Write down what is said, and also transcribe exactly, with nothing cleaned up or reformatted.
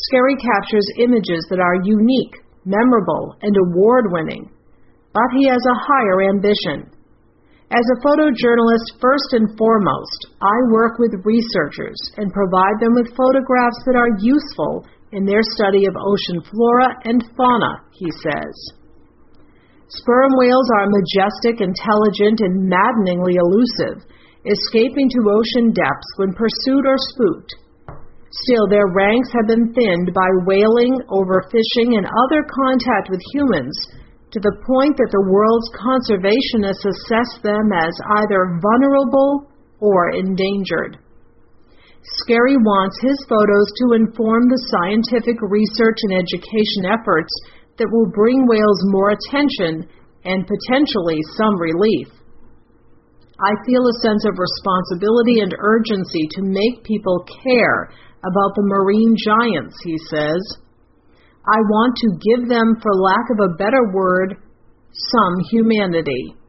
Scary captures images that are unique, memorable, and award-winning. But he has a higher ambition. As a photojournalist, first and foremost, I work with researchers and provide them with photographs that are useful in their study of ocean flora and fauna, he says. Sperm whales are majestic, intelligent, and maddeningly elusive, escaping to ocean depths when pursued or spooked. Still, their ranks have been thinned by whaling, overfishing, and other contact with humans, to the point that the world's conservationists assess them as either vulnerable or endangered. Scary wants his photos to inform the scientific research and education efforts that will bring whales more attention and potentially some relief. I feel a sense of responsibility and urgency to make people care about the marine giants, he says. I want to give them, for lack of a better word, some humanity.